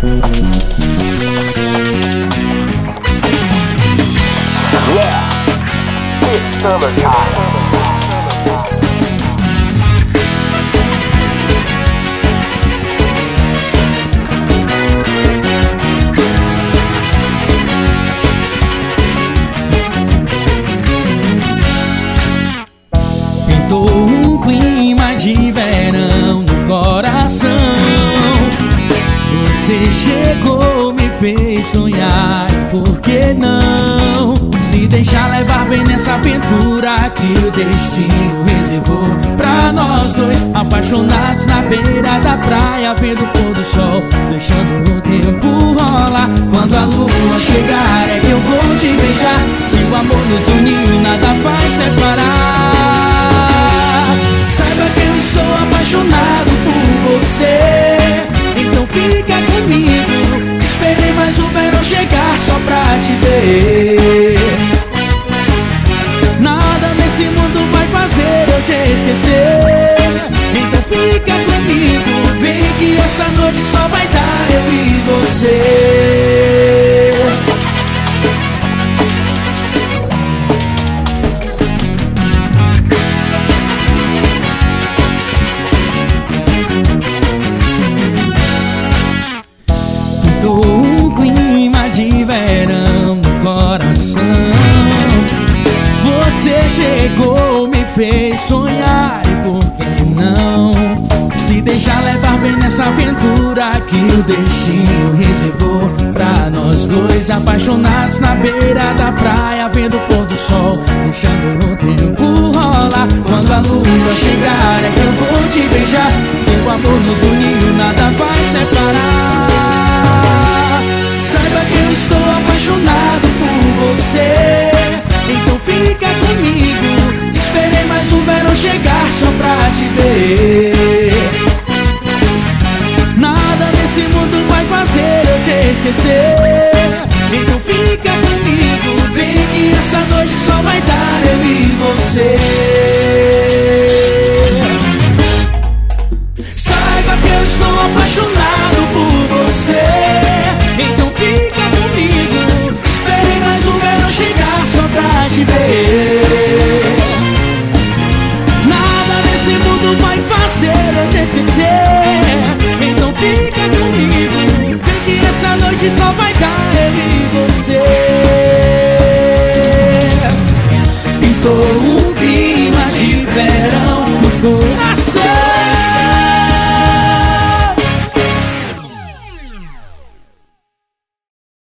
Yeah, it's summertime. Pintou um clima de verão no coração. Você chegou, me fez sonhar, por que não se deixar levar bem nessa aventura que o destino reservou pra nós dois, apaixonados na beira da praia, vendo o pôr do sol, deixando o tempo rolar. Quando a lua chegar é que eu vou te beijar. Se o amor nos uniu, nada vai separar. Saiba que eu estou apaixonado por você, então fica comigo. Esperei mais o verão chegar só pra te ver. Nada nesse mundo vai fazer eu te esquecer, então fica comigo. Vem que essa noite só vai dar eu e você. Um clima de verão no coração. Você chegou, me fez sonhar, e por que não se deixar levar bem nessa aventura que o destino reservou pra nós dois, apaixonados na beira da praia, vendo o pôr do sol, deixando o tempo rolar. Quando a lua chegar é que eu vou te beijar. Seu amor nos uniu, nada vai separar. Saiba que eu estou apaixonado por você, então fica comigo. Esperei mais um verão chegar só pra te ver. Nada nesse mundo vai fazer eu te esquecer,